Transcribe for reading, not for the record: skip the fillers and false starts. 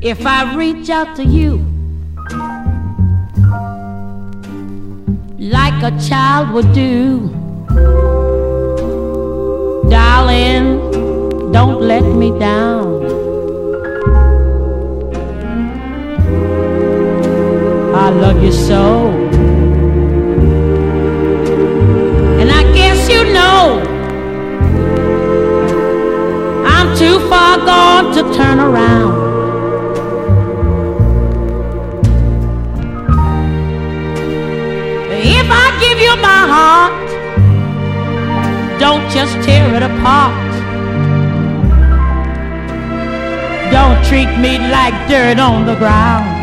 if I reach out to you like a child would do. Darling, don't let me down. I love you so. And I guess you know I'm too far gone to turn around. If I give you my heart, don't just tear it apart. Don't treat me like dirt on the ground.